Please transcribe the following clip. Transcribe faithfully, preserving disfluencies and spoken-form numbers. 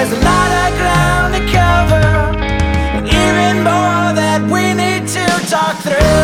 There's a lot of ground to cover, and even more that we need to talk through.